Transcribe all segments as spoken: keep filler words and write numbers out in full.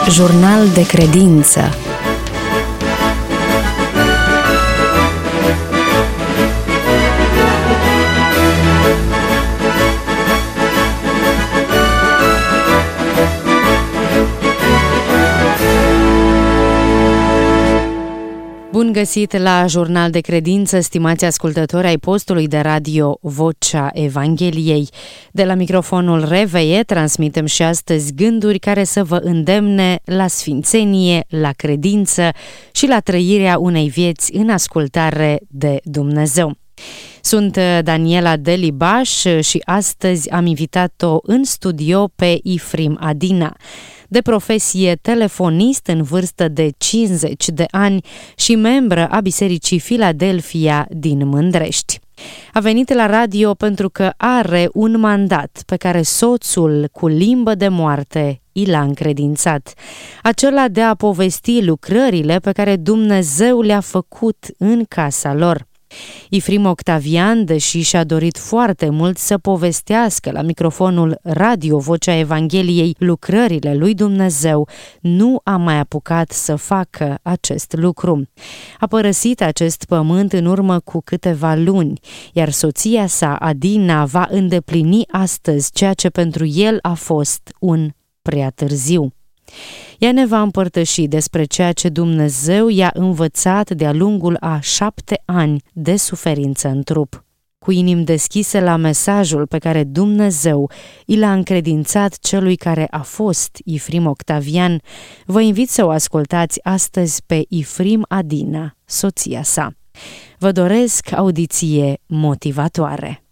Jurnal de credință. Bun găsit la Jurnal de credință, stimați ascultători ai postului de radio Vocea Evangheliei. De la microfonul Reveie transmitem și astăzi gânduri care să vă îndemne la sfințenie, la credință și la trăirea unei vieți în ascultare de Dumnezeu. Sunt Daniela Delibaș și astăzi am invitat-o în studio pe Ifrim Adina, de profesie telefonist în vârstă de cincizeci de ani și membră a Bisericii Filadelfia din Mândrești. A venit la radio pentru că are un mandat pe care soțul cu limbă de moarte i l-a încredințat, acela de a povesti lucrările pe care Dumnezeu le-a făcut în casa lor. Ifrim Octavian, deși și-a dorit foarte mult să povestească la microfonul radio Vocea Evangheliei lucrările lui Dumnezeu, nu a mai apucat să facă acest lucru. A părăsit acest pământ în urmă cu câteva luni, iar soția sa, Adina, va îndeplini astăzi ceea ce pentru el a fost un prea târziu. Ea ne va împărtăși despre ceea ce Dumnezeu i-a învățat de-a lungul a șapte ani de suferință în trup. Cu inimi deschise la mesajul pe care Dumnezeu i l-a încredințat celui care a fost Ifrim Octavian, vă invit să o ascultați astăzi pe Ifrim Adina, soția sa. Vă doresc audiție motivatoare.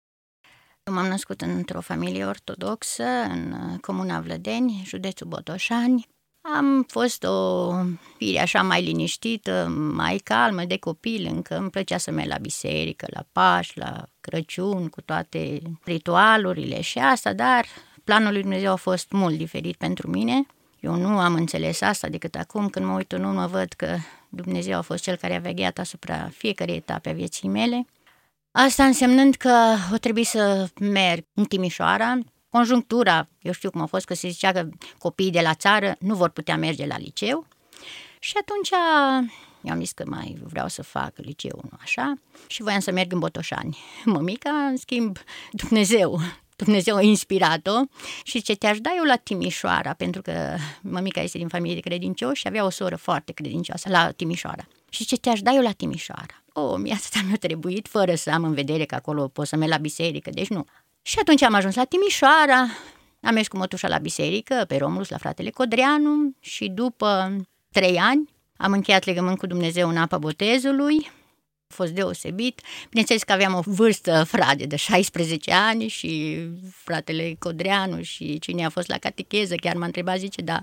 M-am născut într-o familie ortodoxă în comuna Vlădeni, județul Botoșani. Am fost o fire așa mai liniștită, mai calmă de copil, încă îmi plăcea să merg la biserică, la Paști, la Crăciun, cu toate ritualurile și asta, dar planul lui Dumnezeu a fost mult diferit pentru mine. Eu nu am înțeles asta decât acum când mă uit în urmă, văd că Dumnezeu a fost cel care a vegheat asupra fiecărei etape a vieții mele. Asta însemnând că o trebuie să merg în Timișoara. Conjunctura, eu știu cum a fost, că se zicea că copiii de la țară nu vor putea merge la liceu. Și atunci i-am zis că mai vreau să fac liceu, nu așa, și voiam să merg în Botoșani. Mămica, în schimb, Dumnezeu, Dumnezeu a inspirat-o și ce te-aș da eu la Timișoara, pentru că mămica este din familie de credincioși și avea o soră foarte credincioasă la Timișoara. Și ce te-aș da eu la Timișoara? O, mie asta mi-a trebuit, fără să am în vedere că acolo pot să merg la biserică, deci nu. Și atunci am ajuns la Timișoara, am mers cu mătușa la biserică, pe Romulus, la fratele Codreanu și după trei ani am încheiat legământ cu Dumnezeu în apa botezului. A fost deosebit. Bineînțeles că aveam o vârstă frade de șaisprezece ani și fratele Codreanu și cine a fost la catecheză chiar m-a întrebat, zice, da,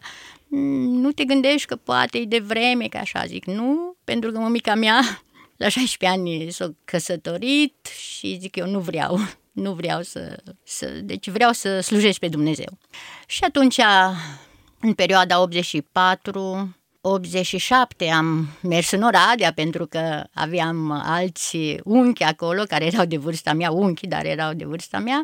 nu te gândești că poate e de vreme, că așa, zic, nu, pentru că mămica mea la șaisprezece ani s-a căsătorit și zic, eu nu vreau, nu vreau să, să, deci vreau să slujesc pe Dumnezeu. Și atunci, în perioada optzeci și patru optzeci și șapte am mers în Oradea pentru că aveam alți unchi acolo care erau de vârsta mea, unchi, dar erau de vârsta mea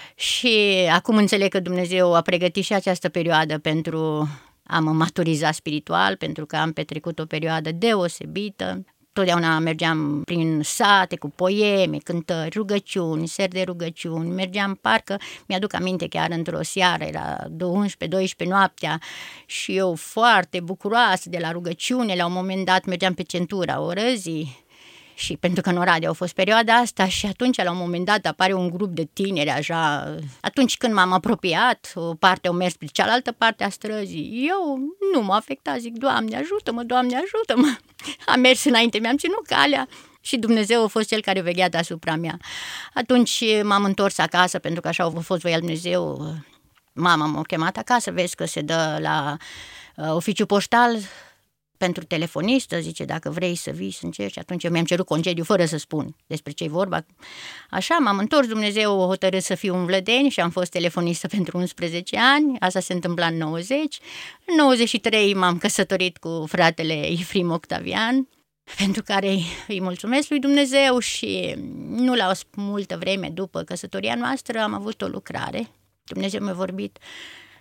și acum înțeleg că Dumnezeu a pregătit și această perioadă pentru a mă maturiza spiritual, pentru că am petrecut o perioadă deosebită. Totdeauna mergeam prin sate cu poeme, cântări, rugăciuni, seri de rugăciuni, mergeam parcă, mi-aduc aminte chiar într-o seară, era unsprezece doisprezece noaptea și eu foarte bucuroasă de la rugăciune, la un moment dat mergeam pe centura orăzii și pentru că în Oradea au fost perioada asta și atunci la un moment dat apare un grup de tineri așa, atunci când m-am apropiat, o parte au mers pe cealaltă parte a străzii, eu nu m-a afectat, zic, Doamne ajută-mă, Doamne ajută-mă, am mers înainte, mi-am ținut calea și Dumnezeu a fost cel care veghea deasupra mea. Atunci m-am întors acasă pentru că așa a fost voia Dumnezeu, mama m-a chemat acasă, vezi că se dă la uh, oficiu poștal pentru telefonistă, zice, dacă vrei să vii, să încerci. Atunci eu mi-am cerut concediu fără să spun despre ce-i vorba. Așa m-am întors, Dumnezeu a hotărât să fiu în Vlădeni și am fost telefonistă pentru unsprezece ani. Asta se întâmpla în nouăzeci. În nouăzeci și trei m-am căsătorit cu fratele Ifrim Octavian, pentru care îi mulțumesc lui Dumnezeu și nu la o multă vreme după căsătoria noastră am avut o lucrare. Dumnezeu mi-a vorbit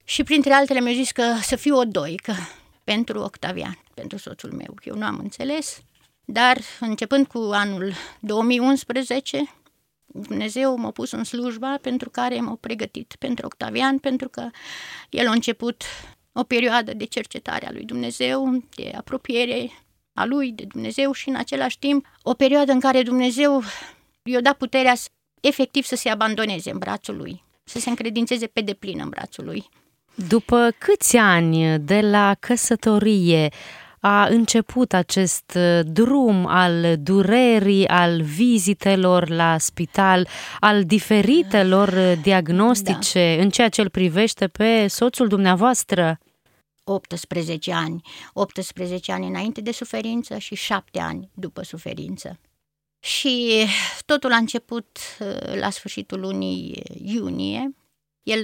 Și printre altele mi-a zis că să fiu o doică pentru Octavian, pentru soțul meu. Eu nu am înțeles, dar începând cu anul două mii unsprezece, Dumnezeu m-a pus în slujba pentru care m-a pregătit pentru Octavian, pentru că el a început o perioadă de cercetare a lui Dumnezeu, de apropiere a lui de Dumnezeu și în același timp o perioadă în care Dumnezeu i-a dat puterea efectiv să se abandoneze în brațul lui, să se încredințeze pe deplin în brațul lui. După câți ani de la căsătorie a început acest drum al durerii, al vizitelor la spital, al diferitelor diagnostice da. În ceea ce îl privește pe soțul dumneavoastră? optsprezece ani. optsprezece ani înainte de suferință și șapte ani după suferință. Și totul a început la sfârșitul lunii iunie. El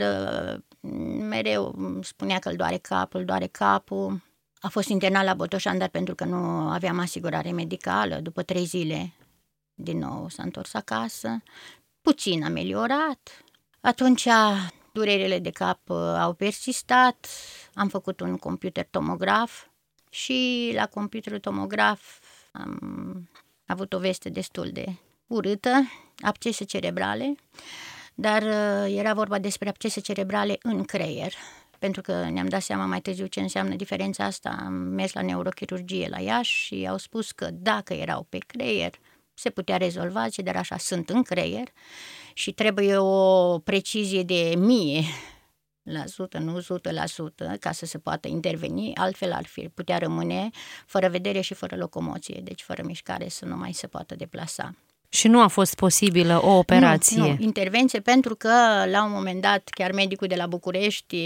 mereu spunea că îl doare capul, îl doare capul. A fost internat la Botoșani, dar pentru că nu aveam asigurare medicală, după trei zile din nou s-a întors acasă. Puțin ameliorat. Atunci durerile de cap au persistat. Am făcut un computer tomograf și la computerul tomograf am avut o veste destul de urâtă, abcese cerebrale, dar era vorba despre abcese cerebrale în creier, pentru că ne-am dat seama mai târziu ce înseamnă diferența asta. Am mers la neurochirurgie la Iași și au spus că dacă erau pe creier se putea rezolva, dar așa sunt în creier și trebuie o precizie de mie la sută, nu o sută la sută, ca să se poată interveni, altfel ar fi putea rămâne fără vedere și fără locomoție, deci fără mișcare, să nu mai se poată deplasa. Și nu a fost posibilă o operație? Nu, nu, intervenție, pentru că la un moment dat chiar medicul de la București,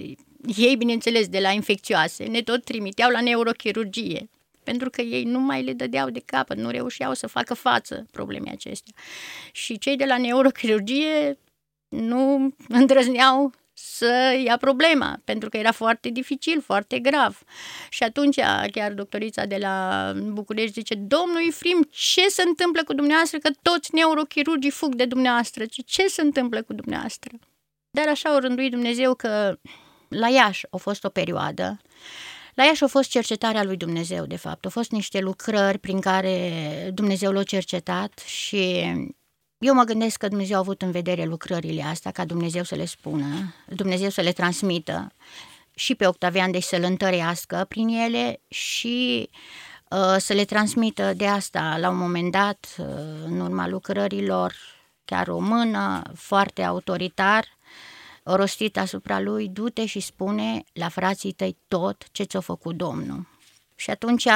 ei bineînțeles de la infecțioase, ne tot trimiteau la neurochirurgie, pentru că ei nu mai le dădeau de capăt, nu reușeau să facă față problemei acestea. Și cei de la neurochirurgie nu îndrăzneau să ia problema, pentru că era foarte dificil, foarte grav. Și atunci chiar doctorița de la București zice: domnul Ifrim, ce se întâmplă cu dumneavoastră, că toți neurochirurgii fug de dumneavoastră, ce se întâmplă cu dumneavoastră? Dar așa o rânduit Dumnezeu că la Iași a fost o perioadă, la Iași a fost cercetarea lui Dumnezeu, de fapt, au fost niște lucrări prin care Dumnezeu l-a cercetat și eu mă gândesc că Dumnezeu a avut în vedere lucrările astea, ca Dumnezeu să le spună, Dumnezeu să le transmită și pe Octavian, deci să-l întărească prin ele și uh, să le transmită de asta. La un moment dat, uh, în urma lucrărilor, chiar o mână foarte autoritar o rostit asupra lui: du-te și spune la frații tăi tot ce ți-a făcut Domnul. Și atunci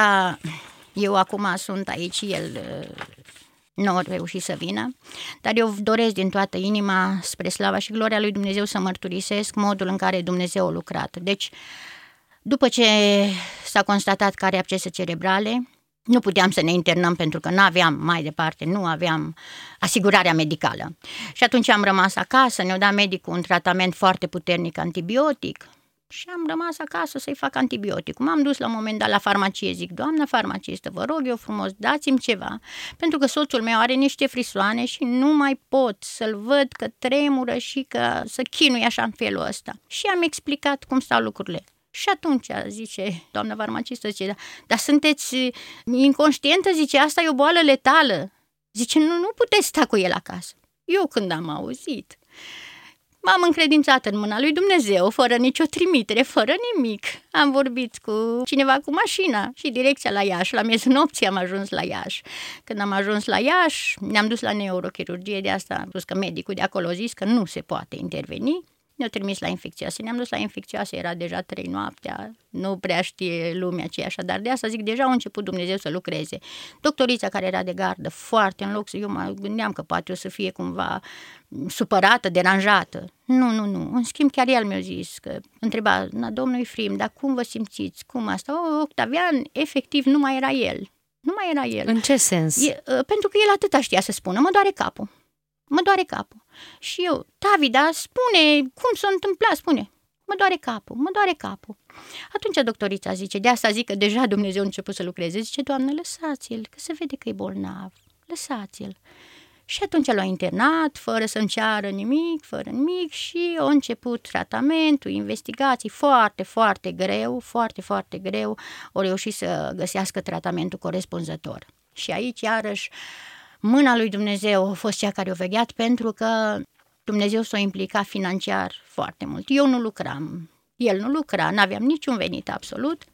eu acum sunt aici, el uh, nu a reușit să vină, dar eu doresc din toată inima, spre slava și gloria lui Dumnezeu, să mărturisesc modul în care Dumnezeu a lucrat. Deci, după ce s-a constatat că are abcese cerebrale, nu puteam să ne internăm pentru că nu aveam, mai departe, nu aveam asigurarea medicală. Și atunci am rămas acasă, ne-a dat medicul un tratament foarte puternic antibiotic și am rămas acasă să-i fac antibiotic. M-am dus la un moment dat la farmacie, zic: doamna farmacistă, vă rog eu frumos, dați-mi ceva, pentru că soțul meu are niște frisoane și nu mai pot să-l văd că tremură și că să chinui așa în felul ăsta. Și am explicat cum stau lucrurile. Și atunci, zice doamna farmacistă, zice: da, dar sunteți inconștientă, zice, asta e o boală letală. Zice: nu, nu puteți sta cu el acasă. Eu când am auzit, m-am încredințat în mâna lui Dumnezeu, fără nicio trimitere, fără nimic. Am vorbit cu cineva cu mașina și direcția la Iași. La miezul nopții am ajuns la Iași. Când am ajuns la Iași, ne-am dus la neurochirurgie, de asta am spus că medicul de acolo a zis că nu se poate interveni. Ne-au trimis la infecțioase, ne-am dus la infecțioase, era deja trei noaptea, nu prea știe lumea ce așa, dar de asta zic, deja a început Dumnezeu să lucreze. Doctorița care era de gardă, foarte în loc, eu mă gândeam că poate o să fie cumva supărată, deranjată. Nu, nu, nu, în schimb chiar el mi-a zis, că întreba: na, domnul Ifrim, dar cum vă simțiți, cum asta? O, Octavian, efectiv, nu mai era el, nu mai era el. În ce sens? E, pentru că el atâta știa să spună: mă doare capul. Mă doare capul. Și eu: Tavida, spune, cum s-a întâmplat, spune. Mă doare capul, mă doare capul. Atunci doctorița zice, de asta zic că deja Dumnezeu a început să lucreze, zice: doamnă, lăsați-l, că se vede că e bolnav, lăsați-l. Și atunci l-au internat, fără să-mi ceară nimic, fără nimic și a început tratamentul, investigații, foarte, foarte greu, foarte, foarte greu, au reușit să găsească tratamentul corespunzător. Și aici, iarăși, mâna lui Dumnezeu a fost cea care a vegheat, pentru că Dumnezeu s-a implicat financiar foarte mult. Eu nu lucram, el nu lucra, n-aveam niciun venit absolut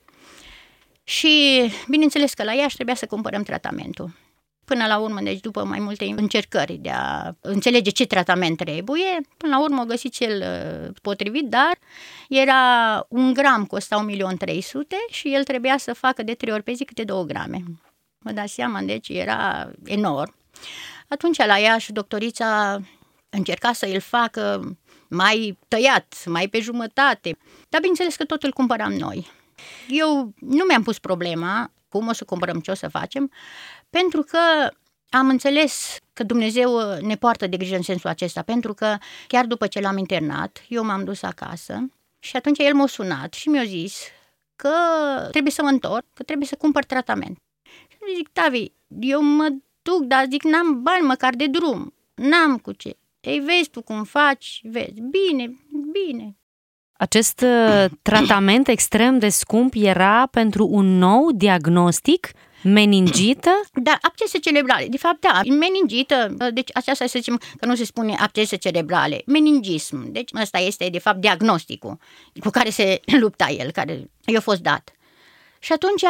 și, bineînțeles că la Iași trebuia să cumpărăm tratamentul. Până la urmă, deci după mai multe încercări de a înțelege ce tratament trebuie, până la urmă a găsit cel potrivit, dar era un gram, costa un milion trei sute și el trebuia să facă de trei ori pe zi câte două grame. Vă dați seama, deci era enorm. Atunci la Iași, doctorița încerca să îl facă mai tăiat, mai pe jumătate, dar bineînțeles că tot îl cumpăram noi. Eu nu mi-am pus problema cum o să cumpărăm, ce o să facem, pentru că am înțeles că Dumnezeu ne poartă de grijă în sensul acesta, pentru că chiar după ce l-am internat, eu m-am dus acasă și atunci el m-a sunat și mi-a zis că trebuie să mă întorc, că trebuie să cumpăr tratament. Și zic, Tavi, eu mă duc, dar zic, n-am bani măcar de drum, n-am cu ce. Ei, vezi tu cum faci, vezi, bine, bine. Acest uh, tratament extrem de scump era pentru un nou diagnostic, meningită? Da, abscese cerebrale. De fapt, da, meningită, deci aceasta să zicem că nu se spune abscese cerebrale, meningism. Deci ăsta este, de fapt, diagnosticul cu care se lupta el, care i-a fost dat. Și atunci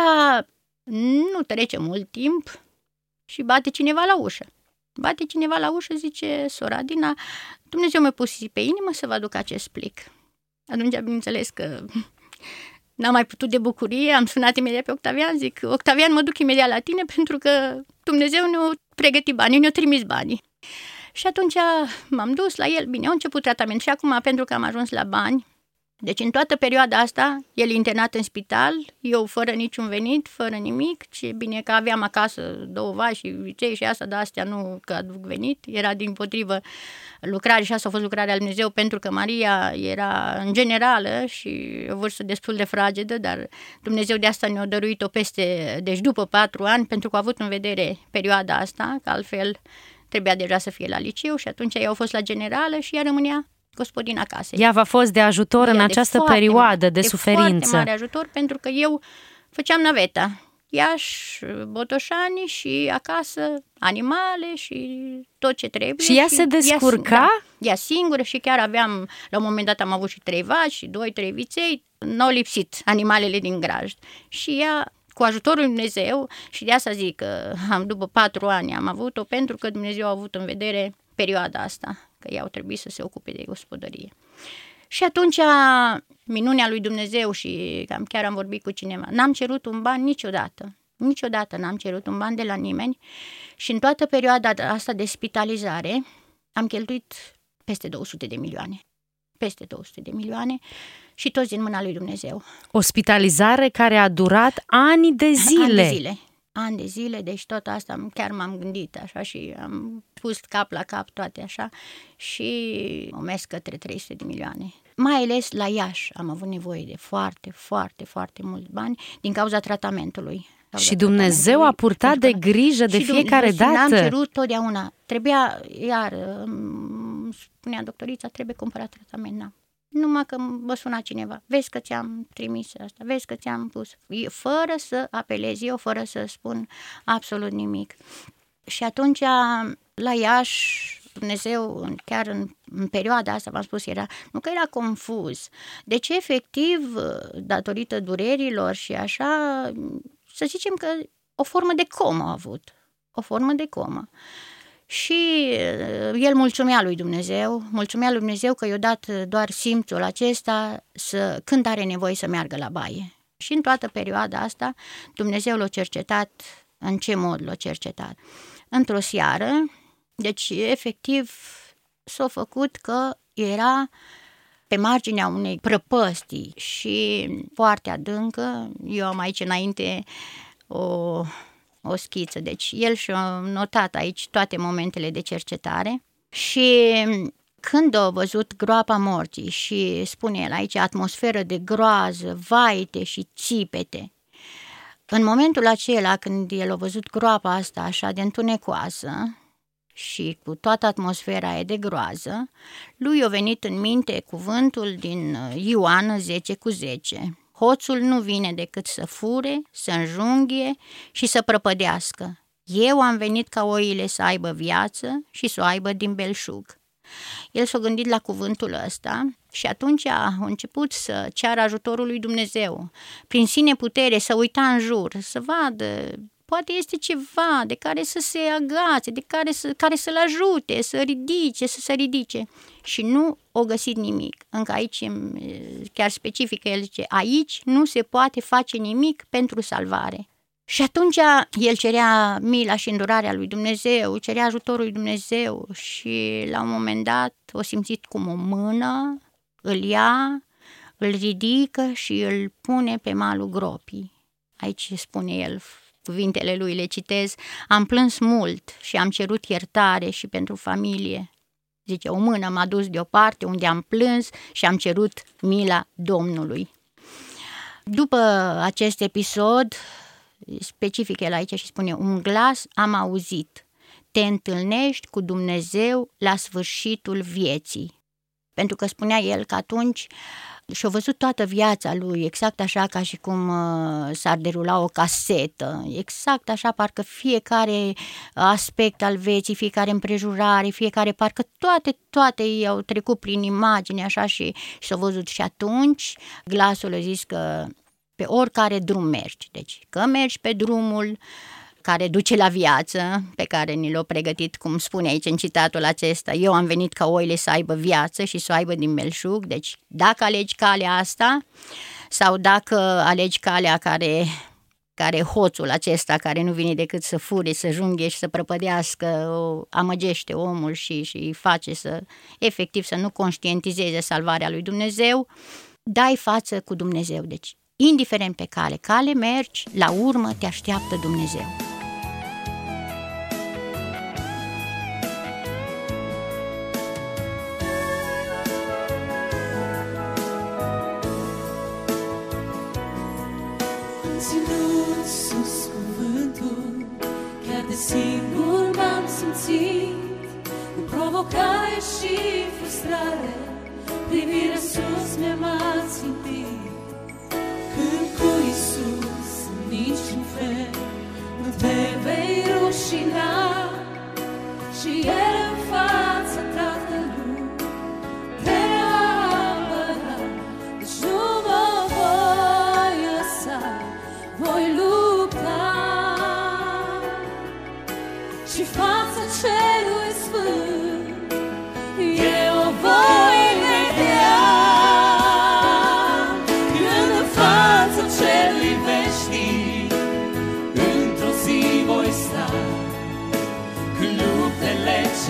nu trece mult timp și bate cineva la ușă. Bate cineva la ușă, zice sora Dina, Dumnezeu mi-a pus pe inimă să vă aduc acest plic. Atunci, bineînțeles că n-am mai putut de bucurie, am sunat imediat pe Octavian, zic, Octavian, mă duc imediat la tine pentru că Dumnezeu ne-a pregătit banii, ne-a trimis banii. Și atunci m-am dus la el, bine, a început tratament și acum, pentru că am ajuns la bani, deci în toată perioada asta, el internat în spital, eu fără niciun venit, fără nimic, ce bine că aveam acasă două vaci și vicei și asta, dar astea nu că aduc venit, era dimpotrivă lucrare și asta a fost lucrarea lui Dumnezeu, pentru că Maria era în generală și o vârstă destul de fragedă, dar Dumnezeu de asta ne-a dăruit-o peste, deci după patru ani, pentru că a avut în vedere perioada asta, că altfel trebuia deja să fie la liceu și atunci ea a fost la generală și ea rămânea gospodina casei. Ea v-a fost de ajutor ea în această de perioadă mare, de, de suferință. Foarte mare ajutor, pentru că eu făceam naveta. Iași, Botoșani și acasă animale și tot ce trebuie. Și ea și se descurca? Ea, da, ea singură și chiar aveam, la un moment dat am avut și trei vaci și doi, trei viței, n-au lipsit animalele din grajd. Și ea, cu ajutorul lui Dumnezeu, și de asta zic că am, după patru ani am avut-o, pentru că Dumnezeu a avut în vedere perioada asta, că ei au trebuit să se ocupe de gospodărie. Și atunci, minunea lui Dumnezeu și cam chiar am vorbit cu cineva, n-am cerut un ban niciodată, niciodată n-am cerut un ban de la nimeni și în toată perioada asta de spitalizare am cheltuit peste două sute de milioane, peste două sute de milioane și toți din mâna lui Dumnezeu. O spitalizare care a durat ani de zile. Ani de zile. Ani de zile, deci tot asta chiar m-am gândit așa și am pus cap la cap toate așa și o mers către trei sute de milioane. Mai ales la Iași am avut nevoie de foarte, foarte, foarte mulți bani din cauza tratamentului. Și Dumnezeu a purtat de grijă de fiecare dată. N-am cerut totdeauna. Trebuia, iar spunea doctorița, trebuie cumpărat tratament, n-am. Numai că mă suna cineva, vezi că ți-am trimis asta, vezi că ți-am pus, fără să apelez eu, fără să spun absolut nimic. Și atunci, la Iași, Dumnezeu, chiar în, în perioada asta, v-am spus, era, nu că era confuz, deci efectiv, datorită durerilor și așa, să zicem că o formă de comă a avut, o formă de comă. Și el mulțumea lui Dumnezeu, mulțumea lui Dumnezeu că i-a dat doar simțul acesta să, când are nevoie să meargă la baie. Și în toată perioada asta Dumnezeu l-a cercetat. În ce mod l-a cercetat? Într-o seară, deci efectiv s-a făcut că era pe marginea unei prăpăstii și foarte adâncă. Eu am aici înainte o... o schiță, deci el și-a notat aici toate momentele de cercetare și când a văzut groapa morții și spune el aici atmosferă de groază, vaite și țipete, în momentul acela când el a văzut groapa asta așa de întunecoasă și cu toată atmosfera aia de groază, lui a venit în minte cuvântul din Ioan zece cu zece. Hoțul nu vine decât să fure, să înjunghie și să prăpădească. Eu am venit ca oile să aibă viață și să o aibă din belșug. El s-a gândit la cuvântul ăsta și atunci a început să ceară ajutorul lui Dumnezeu. Prin sine putere să uita în jur, să vadă, poate este ceva de care să se agațe, de care, să, care să-l ajute, să ridice, să se ridice. Și nu o găsit nimic. Încă aici, chiar specifică, el zice, aici nu se poate face nimic pentru salvare. Și atunci el cerea mila și îndurarea lui Dumnezeu, cerea ajutorul lui Dumnezeu și la un moment dat o simțit cum o mână îl ia, îl ridică și îl pune pe malul gropii. Aici spune el, cuvintele lui le citez, am plâns mult și am cerut iertare și pentru familie. Zice, o mână m-a dus deoparte unde am plâns și am cerut mila Domnului. După acest episod, specific el aici și spune, un glas am auzit, te întâlnești cu Dumnezeu la sfârșitul vieții. Pentru că spunea el că atunci și-a văzut toată viața lui, exact așa ca și cum uh, s-ar derula o casetă, exact așa, parcă fiecare aspect al vieții, fiecare împrejurare, fiecare, parcă toate, toate i-au trecut prin imagine așa și s-a văzut. Și atunci glasul a zis că pe oricare drum mergi, deci că mergi pe drumul care duce la viață, pe care ni l-a pregătit, cum spune aici în citatul acesta, eu am venit ca oile să aibă viață și să o aibă din belșug, deci dacă alegi calea asta sau dacă alegi calea care, care hoțul acesta, care nu vine decât să fure, să junghe și să prăpădească, o amăgește omul și, și îi face să, efectiv, să nu conștientizeze salvarea lui Dumnezeu, dai față cu Dumnezeu, deci indiferent pe care cale mergi, la urmă te așteaptă Dumnezeu. Am ținut sus cuvântul, chiar de singur m-am simțit, cu provocare și frustrare, privirea sus mi-a țintit. Când cu Iisus în niciun fel nu te vei rușina și El în fața Tatălui te apăra, deci nu mă voi lăsa, voi lupta și fața Celui Sfânt eu voi vedea. Celui veșnic, într-o zi voi sta, când luptele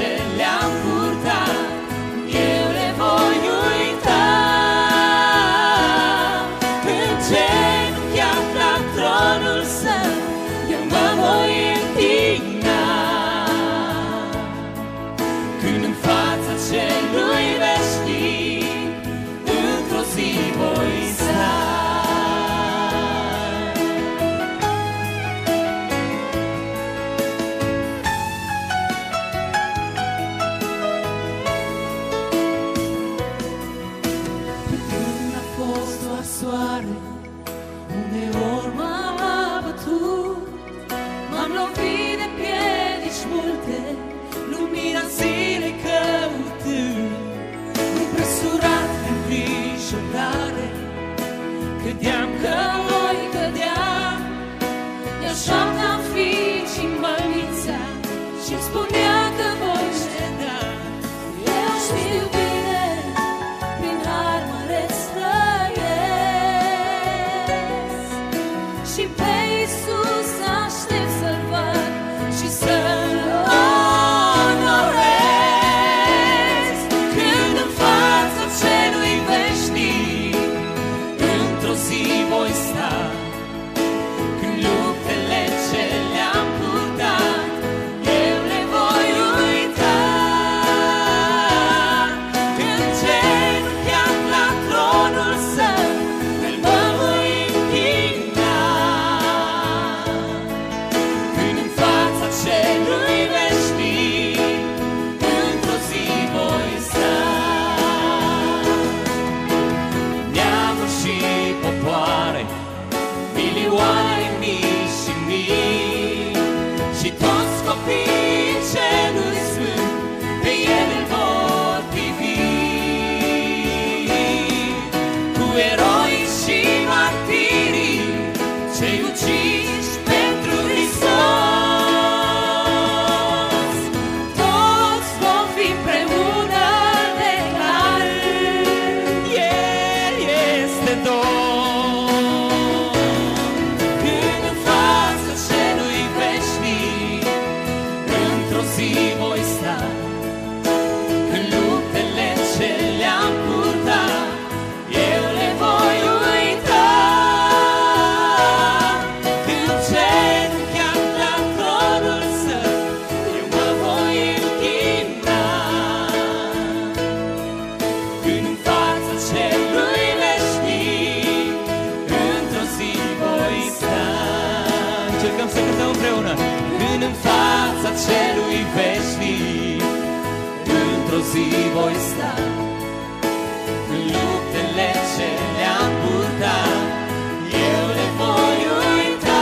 zi voi sta în luptele ce le-am purtat, eu le voi uita.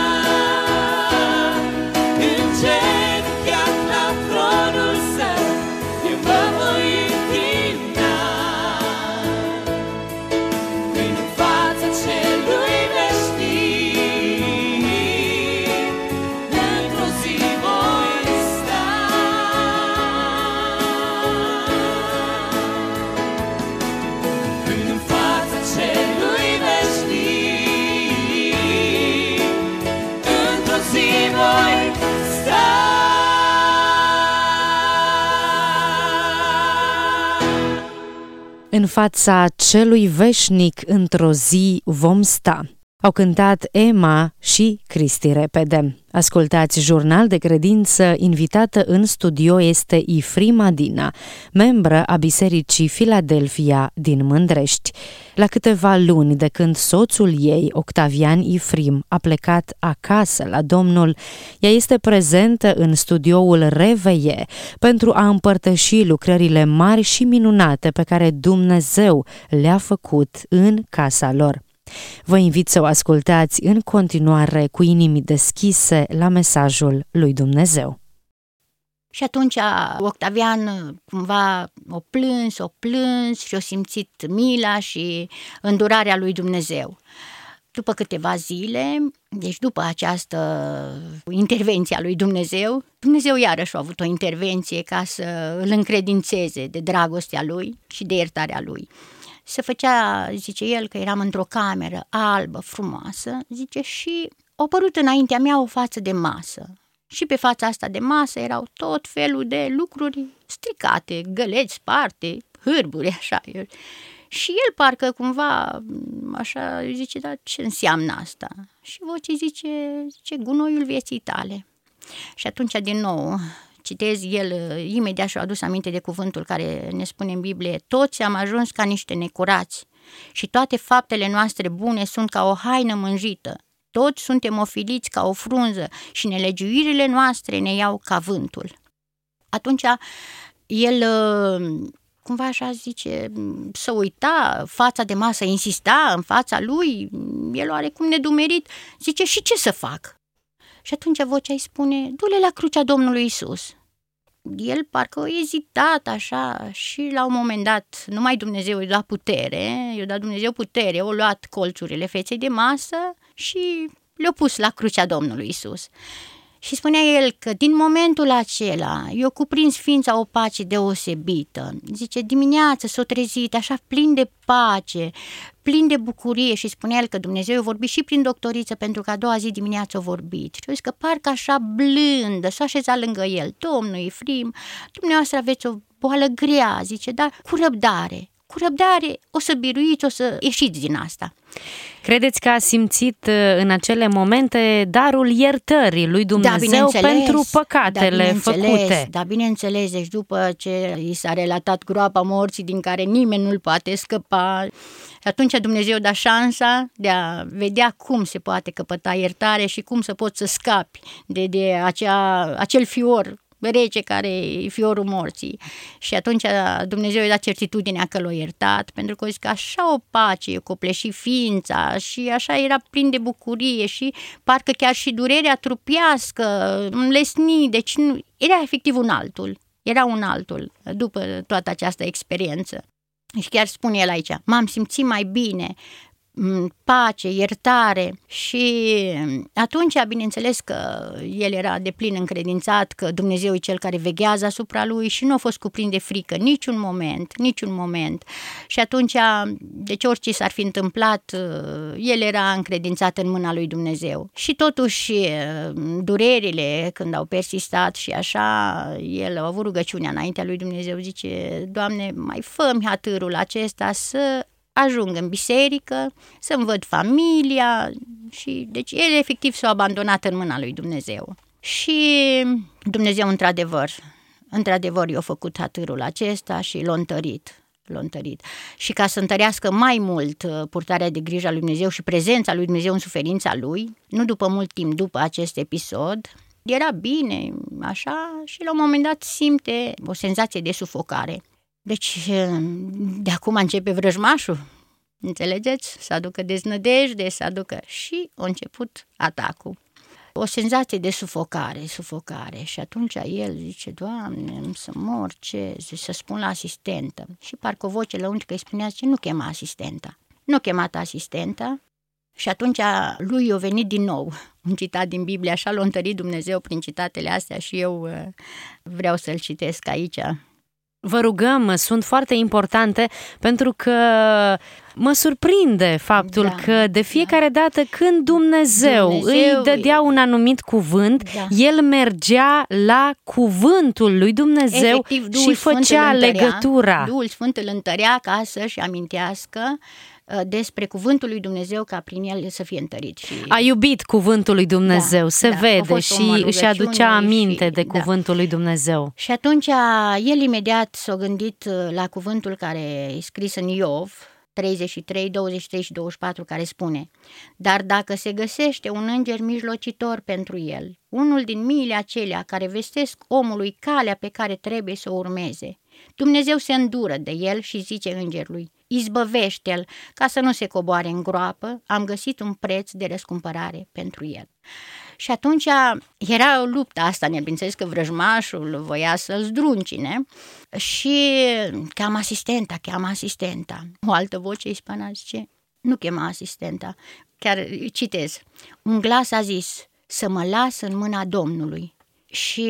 Îngenunchiat la tronul său, eu mă voi închina în fața celui veșnic, într-o zi voi sta. În fața celui veșnic, într-o zi voi sta. În fața celui veșnic într-o zi vom sta. Au cântat Emma și Cristi Repede. Ascultați Jurnal de Credință, invitată în studio este Ifrima Dina, membră a Bisericii Filadelfia din Mândrești. La câteva luni de când soțul ei, Octavian Ifrim, a plecat acasă la Domnul, ea este prezentă în studioul Reveie pentru a împărtăși lucrările mari și minunate pe care Dumnezeu le-a făcut în casa lor. Vă invit să o ascultați în continuare cu inimi deschise la mesajul lui Dumnezeu. Și atunci Octavian cumva o plâns, o plâns și o simțit mila și îndurarea lui Dumnezeu. După câteva zile, deci după această intervenție a lui Dumnezeu, Dumnezeu iarăși a avut o intervenție ca să îl încredințeze de dragostea lui și de iertarea lui. Se făcea, zice el, că eram într-o cameră albă, frumoasă, zice, și a apărut înaintea mea o față de masă. Și pe fața asta de masă erau tot felul de lucruri stricate, găleți sparte, hârburi, așa. Și el parcă cumva, așa, zice, dar ce înseamnă asta? Și vocea zice, zice, gunoiul vieții tale. Și atunci, din nou, citez, el imediat și-a adus aminte de cuvântul care ne spune în Biblie: toți am ajuns ca niște necurați și toate faptele noastre bune sunt ca o haină mânjită. Toți suntem ofiliți ca o frunză și nelegiuirile noastre ne iau ca vântul. Atunci el cumva așa zice, să uita, fața de masă insista în fața lui, el oarecum nedumerit, zice, și ce să fac? Și atunci vocea îi spune, du-le la crucea Domnului Isus. El parcă a ezitat așa și la un moment dat, numai Dumnezeu i-a dat putere, i-a dat Dumnezeu putere, a luat colțurile feței de masă și le-a pus la crucea Domnului Isus. Și spunea el că din momentul acela i-a cuprins ființa o pace deosebită. Zice, dimineața s-a trezit așa plin de pace, plin de bucurie și spunea el că Dumnezeu i-a vorbit și prin doctoriță pentru că a doua zi dimineața a vorbit. Și a zis că parcă așa blândă, s-a așezat lângă el, Domnul Ifrim, dumneavoastră aveți o boală grea, zice, dar cu răbdare, cu răbdare o să biruiți, o să ieșiți din asta. Credeți că a simțit în acele momente darul iertării lui Dumnezeu da, pentru păcatele da, făcute? Da, bineînțeles, deci după ce i s-a relatat groapa morții din care nimeni nu-l poate scăpa, atunci Dumnezeu da șansa de a vedea cum se poate căpăta iertare și cum să poți să scapi de, de acea, acel fior rece care e fiorul morții. Și atunci Dumnezeu i-a dat certitudinea că l-a iertat, pentru că o zis că așa o pace i-a copleșit ființa și așa era plin de bucurie și parcă chiar și durerea trupească înlesni, deci nu, era efectiv un altul, era un altul după toată această experiență. Și chiar spune el aici, m-am simțit mai bine, pace, iertare și atunci, bineînțeles că el era deplin încredințat că Dumnezeu e cel care veghează asupra lui și nu a fost cuprins de frică niciun moment, niciun moment. Și atunci, deci orice s-ar fi întâmplat, el era încredințat în mâna lui Dumnezeu. Și totuși, durerile când au persistat și așa, el a avut rugăciunea înaintea lui Dumnezeu, zice, Doamne, mai fă-mi hatârul acesta să ajung în biserică, să-mi văd familia și deci el efectiv s-a abandonat în mâna lui Dumnezeu. Și Dumnezeu într-adevăr, într-adevăr i-a făcut hatârul acesta și l-a întărit, l-a întărit. Și ca să întărească mai mult purtarea de grijă a lui Dumnezeu și prezența lui Dumnezeu în suferința lui, nu după mult timp după acest episod, era bine, așa, și la un moment dat simte o senzație de sufocare. Deci de acum începe vrăjmașul, înțelegeți? Să aducă deznădejde, să aducă... Și a început atacul. O senzație de sufocare, sufocare. Și atunci el zice, Doamne, să mor, ce? Să spun la asistentă. Și parcă o voce lăuntrică îi spunea, zice, nu chema asistenta. Nu chemat asistenta. Și atunci lui i-a venit din nou un citat din Biblie, așa l-a întărit Dumnezeu prin citatele astea și eu vreau să-l citesc aici. Vă rugăm, sunt foarte importante pentru că mă surprinde faptul da, că de fiecare da. dată când Dumnezeu, Dumnezeu îi dădea un anumit cuvânt, da. el mergea la cuvântul lui Dumnezeu efectiv, și făcea legătura. Duhul Sfânt îl întărea ca să-și amintească despre cuvântul lui Dumnezeu ca prin el să fie întărit. Și... A iubit cuvântul lui Dumnezeu, da, se da, vede și își aducea aminte și, de cuvântul da. lui Dumnezeu. Și atunci el imediat s-a gândit la cuvântul care e scris în Iov treizeci și trei, douăzeci și trei și douăzeci și patru, care spune: dar dacă se găsește un înger mijlocitor pentru el, unul din miile acelea care vestesc omului calea pe care trebuie să o urmeze, Dumnezeu se îndură de el și zice îngerului: izbăvește-l ca să nu se coboare în groapă, am găsit un preț de răscumpărare pentru el. Și atunci era o luptă asta, ne bineînțeles că vrăjmașul voia să-l zdruncine și cheamă asistenta, cheamă asistenta. O altă voce ispana zice: nu chema asistenta, chiar citez, un glas a zis: să mă las în mâna Domnului. Și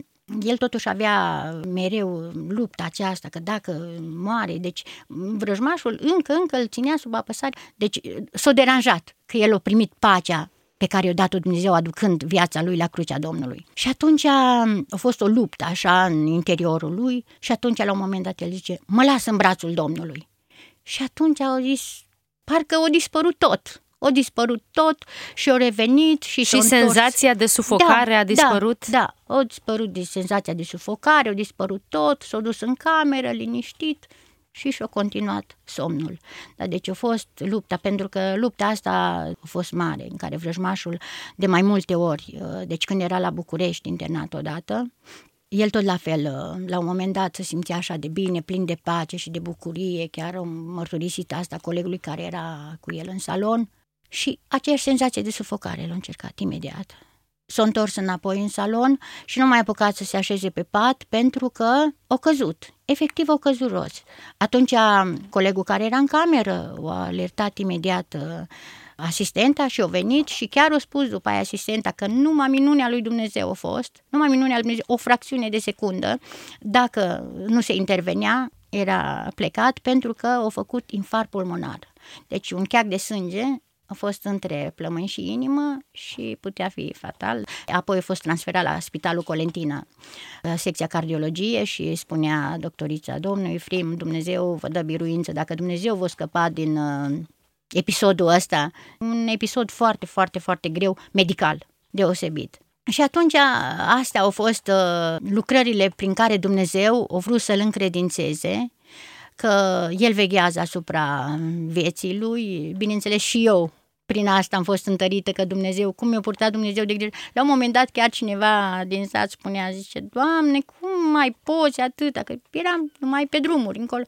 el totuși avea mereu lupta aceasta, că dacă moare, deci vrăjmașul încă, încă îl ținea sub apăsare, deci s-a deranjat că el a primit pacea pe care i-a dat-o Dumnezeu aducând viața lui la crucea Domnului. Și atunci a fost o luptă așa în interiorul lui și atunci la un moment dat el zice: mă las în brațul Domnului. Și atunci au zis, parcă a dispărut tot. O dispărut tot și o revenit și, și senzația de sufocare da, a dispărut? Da, da, a dispărut de senzația de sufocare, a dispărut tot, s-a dus în cameră, liniștit și și-a continuat somnul. Dar deci a fost lupta, pentru că lupta asta a fost mare, în care vrăjmașul de mai multe ori, deci când era la București internat odată, el tot la fel, la un moment dat se simțea așa de bine, plin de pace și de bucurie, chiar a mărturisit asta colegului care era cu el în salon. Și aceeași senzație de sufocare l-a încercat imediat. S-a întors înapoi în salon și nu mai a apucat să se așeze pe pat pentru că a căzut. Efectiv a căzut roz. Atunci colegul care era în cameră a alertat imediat asistenta și a venit și chiar a spus după aia asistenta că numai minunea lui Dumnezeu a fost, numai minunea lui Dumnezeu, o fracțiune de secundă, dacă nu se intervenea, era plecat pentru că a făcut infarct pulmonar. Deci un cheac de sânge a fost între plămâni și inimă și putea fi fatal. Apoi a fost transferat la Spitalul Colentina, secția cardiologie, și spunea doctorița: domnul Efrim, Dumnezeu vă dă biruință, dacă Dumnezeu vă scăpa din uh, episodul ăsta, un episod foarte, foarte, foarte greu, medical, deosebit. Și atunci astea au fost uh, lucrările prin care Dumnezeu a vrut să-l încredințeze, că el veghează asupra vieții lui. Bineînțeles și eu prin asta am fost întărită, că Dumnezeu, cum mi-a purtat Dumnezeu de grijă. La un moment dat chiar cineva din sat spunea, zice: Doamne, cum mai poți atâta, că eram numai pe drumuri încolo.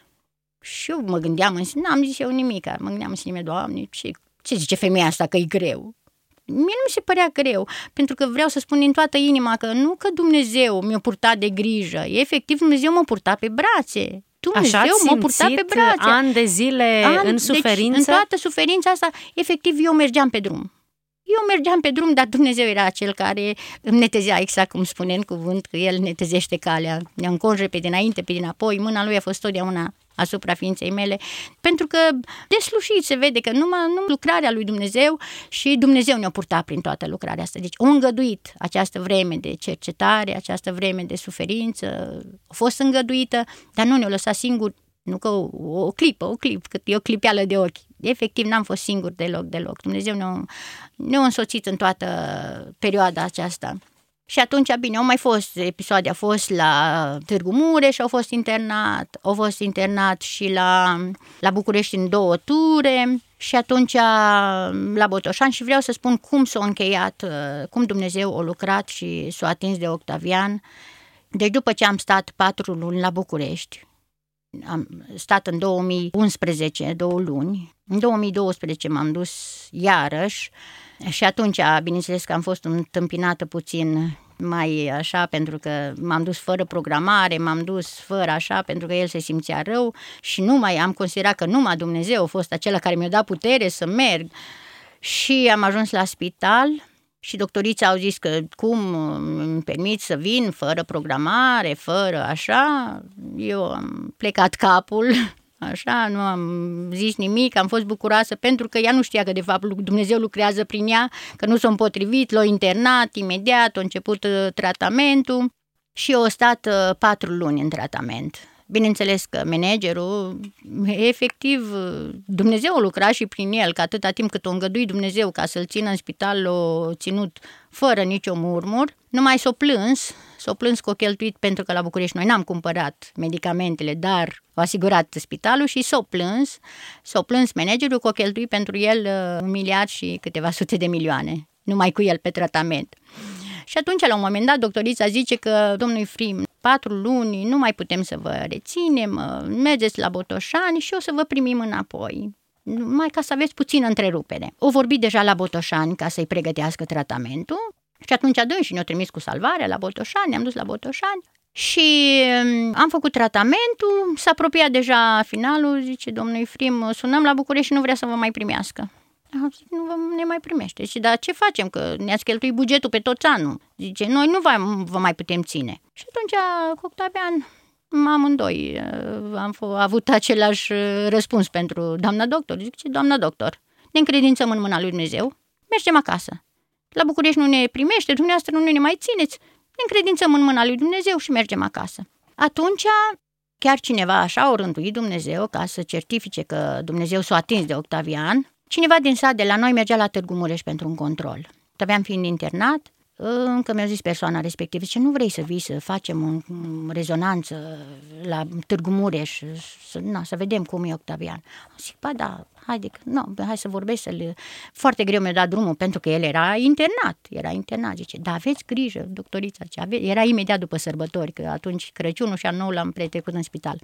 Și eu mă gândeam în sine, n-am zis eu nimic, mă gândeam în sine: Doamne, ce, ce zice femeia asta că e greu? Mie nu mi se părea greu, pentru că vreau să spun din toată inima că nu că Dumnezeu mi-a purtat de grijă, efectiv Dumnezeu m-a purtat pe brațe. Dumnezeu Așa m-a purtat pe brațe. Ani de zile An, în suferință? Deci, în toată suferința asta, efectiv, eu mergeam pe drum. Eu mergeam pe drum, dar Dumnezeu era cel care îmi netezea, exact cum spune în cuvânt, că El netezește calea, ne înconjure pe dinainte, pe dinapoi, mâna Lui a fost totdeauna asupra ființei mele, pentru că deslușit se vede că numai nu lucrarea lui Dumnezeu și Dumnezeu ne-a purtat prin toată lucrarea asta. Deci a îngăduit această vreme de cercetare, această vreme de suferință, a fost îngăduită, dar nu ne-a lăsat singuri, nu că o, o clipă, o clip, cât e o clipeală de ochi. Efectiv, n-am fost singur deloc, deloc. Dumnezeu ne-a, ne-a însoțit în toată perioada aceasta. Și atunci, bine, au mai fost episoade, a fost la Târgu Mureș, au fost internat, au fost internat și la, la București în două ture, Și atunci la Botoșani, și vreau să spun cum s-a încheiat, cum Dumnezeu a lucrat și s-a atins de Octavian. Deci după ce am stat patru luni la București, am stat în două mii unsprezece, două luni, în două mii doisprezece m-am dus iarăși și atunci, bineînțeles că am fost întâmpinată puțin mai așa, pentru că m-am dus fără programare, m-am dus fără așa, pentru că el se simțea rău și numai am considerat că numai Dumnezeu a fost acela care mi-a dat putere să merg. Și am ajuns la spital și doctorița au zis că cum îmi permit să vin fără programare, fără așa. Eu am plecat capul, așa, nu am zis nimic, am fost bucuroasă pentru că ea nu știa că de fapt Dumnezeu lucrează prin ea, că nu s-a împotrivit, l-a internat imediat, a început tratamentul și eu am stat patru luni în tratament. Bineînțeles că managerul, efectiv, Dumnezeu a lucrat și prin el, că atâta timp cât o îngădui Dumnezeu ca să-l țină în spital, l-a ținut fără nicio murmur, numai s-o plâns, s-o plâns că o cheltuit pentru că la București noi n-am cumpărat medicamentele, dar a asigurat spitalul și s-o plâns, s-o plâns managerul că o cheltuit pentru el un miliard și câteva sute de milioane, numai cu el pe tratament. Și atunci, la un moment dat, doctorița zice că, domnul Frim, patru luni, nu mai putem să vă reținem, mergeți la Botoșani și o să vă primim înapoi, numai ca să aveți puțină întrerupere. O vorbit deja la Botoșani ca să-i pregătească tratamentul și atunci dâns și ne-o trimis cu salvarea la Botoșani, ne-am dus la Botoșani și am făcut tratamentul, s-a apropiat deja finalul, zice domnul Frim, sunăm la București și nu vrea să vă mai primească. Am zis, nu vă, ne mai primește. Și dar ce facem? Că ne-ați cheltuit bugetul pe toți anul. Zice, noi nu vă, vă mai putem ține. Și atunci, cu Octavian, amândoi am f- avut același răspuns pentru doamna doctor. Zice, doamna doctor, ne încredințăm în mâna lui Dumnezeu, mergem acasă. La București nu ne primește, dumneavoastră nu ne mai țineți, ne încredințăm în mâna lui Dumnezeu și mergem acasă. Atunci, chiar cineva așa o rânduit Dumnezeu ca să certifice că Dumnezeu s-a atins de Octavian. Cineva din sat de la noi mergea la Târgu Mureș pentru un control. Octavian fiind internat, încă mi-a zis persoana respectivă, zice, nu vrei să vii să facem o rezonanță la Târgu Mureș, să, na, să vedem cum e Octavian. Zic, ba da, haide, no, hai să vorbesc, să-l... Foarte greu mi-a dat drumul, pentru că el era internat, era internat, zice, da, aveți grijă, doctorița, ce ave... era imediat după sărbători, că atunci Crăciunul și anul l-am pretrecut în spital.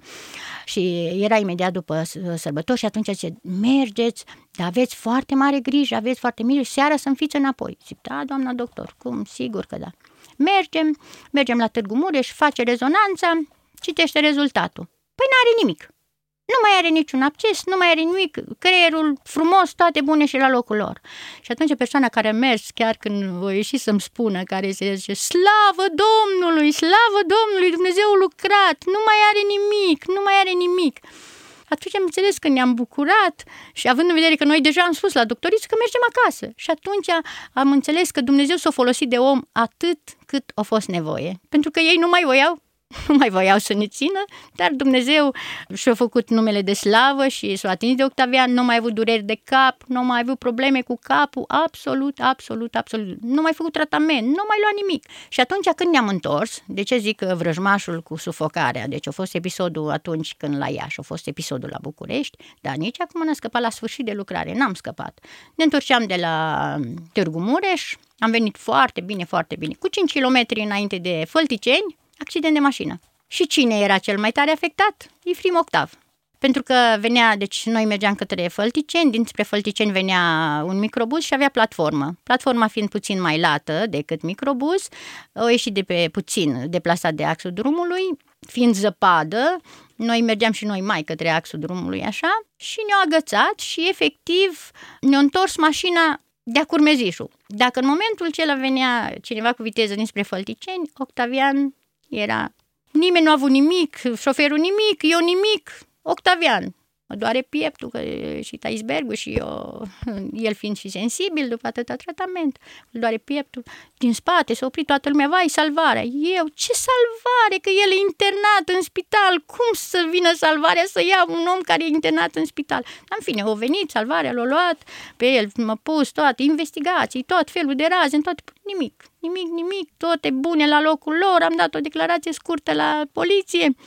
Și era imediat după sărbători și atunci zice, mergeți, dar aveți foarte mare grijă, aveți foarte grijă, seara să-mi fiți înapoi. Zic, da, doamna doctor, cum? Sigur că da. Mergem, mergem la Târgu Mureș, face rezonanța, citește rezultatul. Păi n-are nimic. Nu mai are niciun absces, nu mai are nimic, creierul frumos, toate bune și la locul lor. Și atunci persoana care a mers, chiar când voi ieși să-mi spună, care se zice, slavă Domnului, slavă Domnului, Dumnezeu a lucrat, nu mai are nimic, nu mai are nimic. Atunci am înțeles că ne-am bucurat și având în vedere că noi deja am spus la doctoriță că mergem acasă. Și atunci am înțeles că Dumnezeu s-a folosit de om atât cât a fost nevoie. Pentru că ei nu mai voiau, nu mai voiau să ne țină, dar Dumnezeu și-a făcut numele de slavă și s-a atins de Octavian, nu mai avut dureri de cap, nu mai avut probleme cu capul, absolut, absolut, absolut. Nu mai făcut tratament, nu mai luat nimic. Și atunci când ne-am întors, de ce zic vrăjmașul cu sufocarea, deci a fost episodul atunci când la Iași, a fost episodul la București, dar nici acum n-am scăpat la sfârșit de lucrare, n-am scăpat. Ne întorceam de la Târgu Mureș, am venit foarte bine, foarte bine, cu cinci kilometri înainte de Fălticeni, accident de mașină. Și cine era cel mai tare afectat? Efrim Octav. Pentru că venea, deci noi mergeam către Fălticeni, dinspre Fălticeni venea un microbuz și avea platformă. Platforma fiind puțin mai lată decât microbuz, o ieșit de pe puțin deplasat de axul drumului, fiind zăpadă, noi mergeam și noi mai către axul drumului așa și ne-a agățat și efectiv ne-a întors mașina de-a curmezișul. Dacă în momentul acela venea cineva cu viteză dinspre Fălticeni, Octavian era... Nimeni nu a avut nimic, șoferul nimic, eu nimic, Octavian. Mă doare pieptul, că și icebergul și eu, el fiind și sensibil după atâta tratament, îl doare pieptul. Din spate s-a oprit toată lumea, vai, salvarea. Eu, ce salvare, că el e internat în spital, cum să vină salvarea să ia un om care e internat în spital? În fine, au venit, salvarea l-a luat, pe el m-a pus toate investigații, tot felul de raze, în toate, nimic, nimic, nimic, toate bune la locul lor, am dat o declarație scurtă la poliție.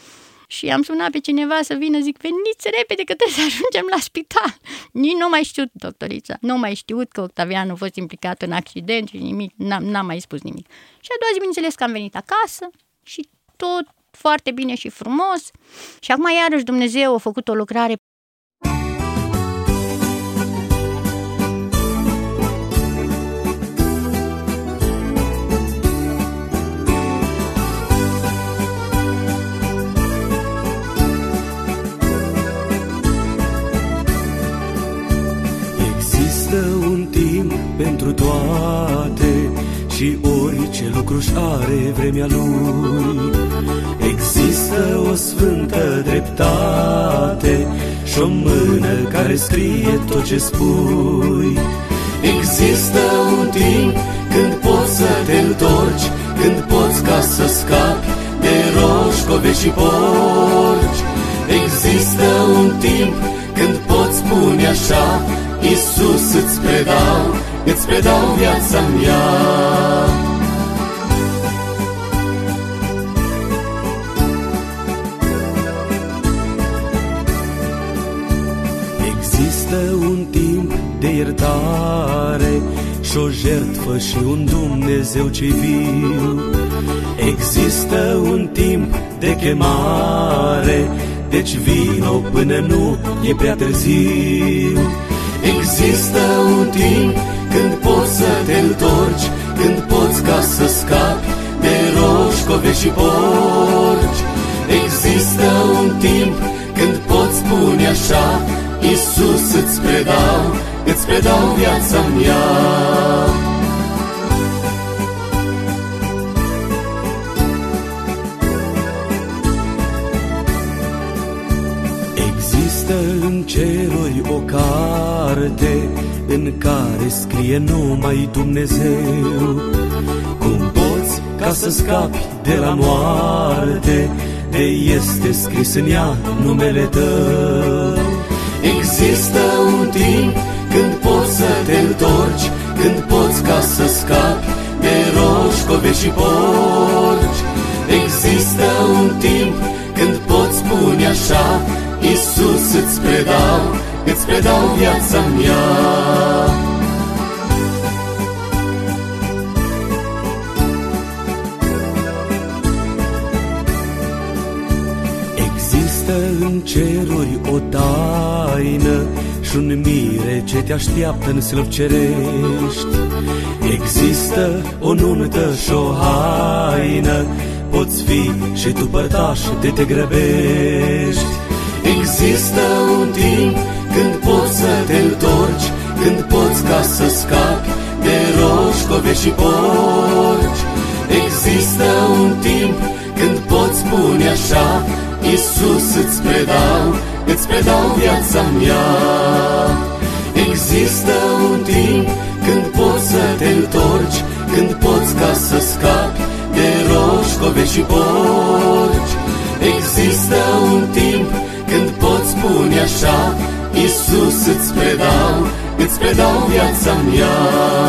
și am sunat pe cineva să vină, zic, veniți repede că trebuie să ajungem la spital. Nici nu mai știut, doctorița, nu mai știut că Octavian a fost implicat în accident și nimic, n-am, n-am mai spus nimic. Și a doua zi, bineînțeles că am venit acasă și tot foarte bine și frumos. Și acum iarăși Dumnezeu a făcut o lucrare. Un timp pentru toate și orice lucru-și are vremea lui. Există o sfântă dreptate și o mână care scrie tot ce spui. Există un timp când poți să te întorci, când poți ca să scapi de roșcove și porci. Există un timp când poți spune așa: Iisus, îți predau, îți predau viața mea. Există un timp de iertare și o jertfă și un Dumnezeu ce viu. Există un timp de chemare, deci vino până nu e prea târziu. Există un timp când poți să te întorci, când poți ca să scapi de roșcove și porci. Există un timp când poți spune așa: Iisus, îți predau, îți predau viața mea. Există în ceruri o carte în care scrie numai Dumnezeu. Cum poți ca să scapi de la moarte, de este scris în ea numele tău. Există un timp când poți să te întorci, când poți ca să scapi de roșcove și porci. Există un timp când poți spune așa: Iisus, îți predau, îți predau viața mea. Există în ceruri o taină și un mire ce te așteaptă în slăvi cerești. Există o nuntă și o haină, poți fi și tu părtaș de te grăbești. Există un timp când poți să te întorci, când poți ca să scapi de roșcove și porci. Există un timp când poți spune așa: Iisus, îți predau, îți predau viața mea. Există un timp când poți să te întorci, când poți ca să scapi de roșcove și porci. Există un timp când poți spune așa: Iisus, îți predau, îți predau viața mea.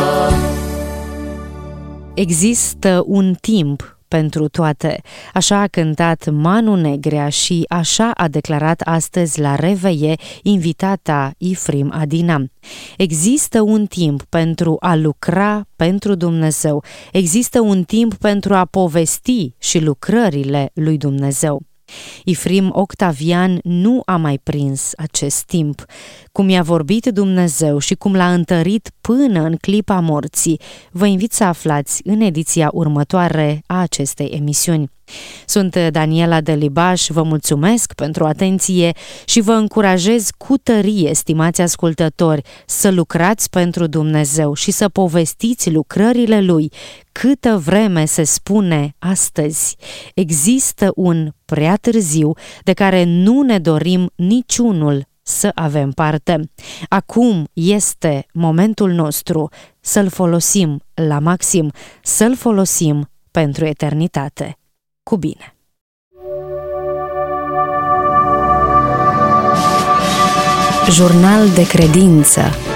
Există un timp pentru toate. Așa a cântat Manu Negrea și așa a declarat astăzi la Reveie invitata Ifrim Adina. Există un timp pentru a lucra pentru Dumnezeu. Există un timp pentru a povesti și lucrările lui Dumnezeu. Ifrim Octavian nu a mai prins acest timp. Cum i-a vorbit Dumnezeu și cum l-a întărit până în clipa morții, vă invit să aflați în ediția următoare a acestei emisiuni. Sunt Daniela Delibaș, vă mulțumesc pentru atenție și vă încurajez cu tărie, stimați ascultători, să lucrați pentru Dumnezeu și să povestiți lucrările Lui. Câtă vreme se spune astăzi, există un prea târziu de care nu ne dorim niciunul să avem parte. Acum este momentul nostru să-l folosim la maxim, să-l folosim pentru eternitate. Cu bine! Jurnal de credință.